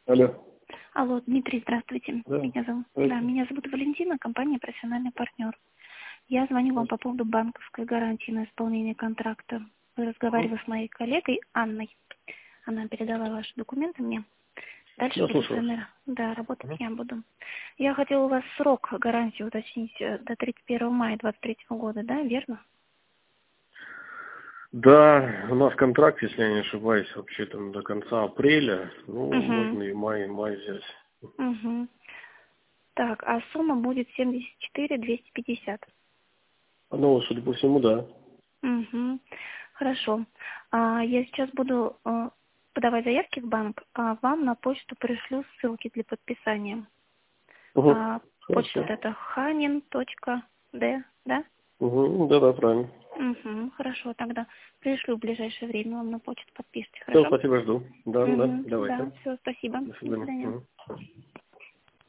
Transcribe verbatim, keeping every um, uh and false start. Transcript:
Алло. Алло, Дмитрий, здравствуйте. Да. Меня зовут, да, Здравствуйте. меня зовут Валентина, компания «Профессиональный партнер». Я звоню вам по поводу банковской гарантии на исполнение контракта. Вы разговаривали с моей коллегой Анной. Она передала ваши документы мне. Дальше Я буду с слушаю вас. вами, да, работать Мгм. я буду. Я хотела у вас срок гарантии уточнить э, до тридцать первого мая двадцать третьего года, да, верно? Да, у нас контракт, если я не ошибаюсь, вообще там до конца апреля. Ну, Угу. можно и май, май взять. Угу. Так, а сумма будет семьдесят четыре двести пятьдесят. Ну, судя по всему, да. Угу. Хорошо. А, я сейчас буду э, подавать заявки в банк, а вам на почту пришлю ссылки для подписания. Угу. А, почта Хорошо. вот это ханин точка д, да? Угу. Да-да, правильно. Угу. Хорошо, тогда пришлю в ближайшее время вам на почту, подпишите, Все, хорошо? спасибо, жду. Да, да, Угу. давайте. Да, все, спасибо. До До свидания. свидания. Мгм.